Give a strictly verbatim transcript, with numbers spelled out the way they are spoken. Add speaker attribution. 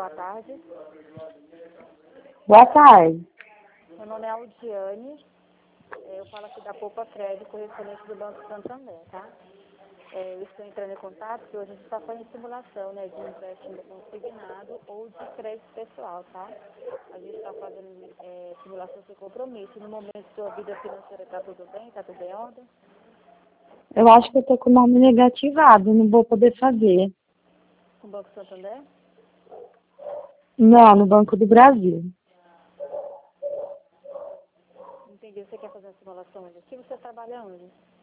Speaker 1: boa tarde.
Speaker 2: Boa tarde.
Speaker 1: Meu nome é Aldiane. Eu falo aqui da Poupa Crédito, correspondente do Banco Santander, tá? É, eu estou entrando em contato porque hoje a gente está fazendo simulação, né, de empréstimo consignado ou de crédito pessoal, tá? A gente está fazendo é, simulação sem compromisso. No momento, sua vida financeira está tudo bem? Está tudo em ordem?
Speaker 2: Eu acho que eu tô com o nome negativado, não vou poder fazer.
Speaker 1: Com o Banco Santander?
Speaker 2: Não, no Banco do Brasil.
Speaker 1: Entendi. Você quer fazer uma simulação onde? Aqui você trabalha onde?